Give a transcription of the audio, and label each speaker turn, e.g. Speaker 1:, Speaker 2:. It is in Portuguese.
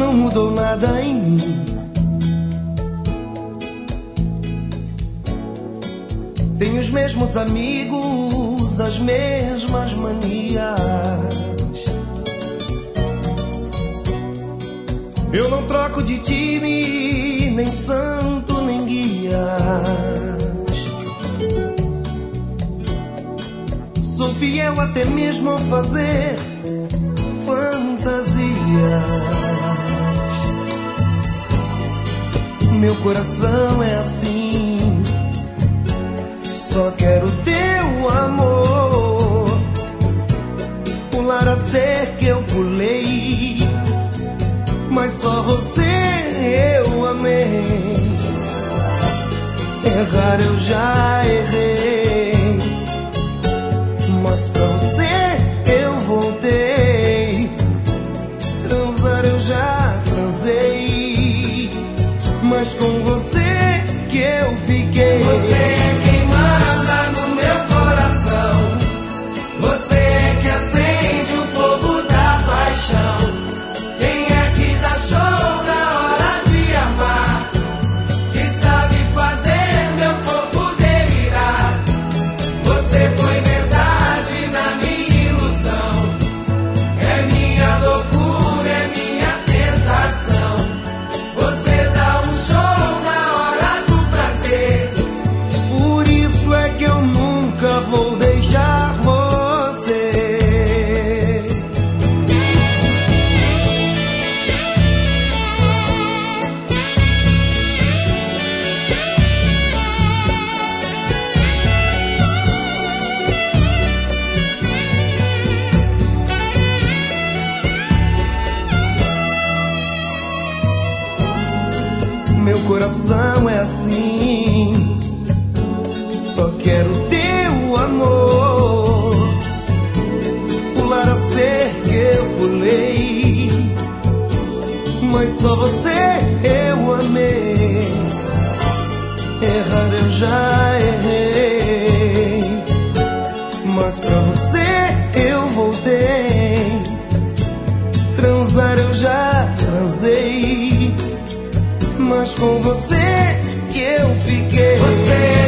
Speaker 1: não mudou nada em mim. Tenho os mesmos amigos, as mesmas manias. Eu não troco de time, nem santo, nem guias. Sou fiel até mesmo ao fazer fantasias. Meu coração é assim, só quero teu amor. Pular a cerca eu pulei, mas só você eu amei. Errar eu já errei, mas pra você eu voltei. Transar eu já transei, mas com você que eu fiquei.
Speaker 2: Você é quem manda no meu coração, você é que acende o fogo da paixão. Quem é que dá show na hora de amar, que sabe fazer meu corpo delirar. Você põe verdade na minha ilusão, é minha loucura, é minha tentação. Você dá um show na hora do prazer,
Speaker 1: Por isso é que eu nunca vou deixar você. Meu coração é assim, só quero teu amor. Pular a cerca eu pulei, mas só você eu amei. Errar eu já errei, mas pra você eu voltei. Transar eu já transei, mas com você que eu fiquei.
Speaker 2: você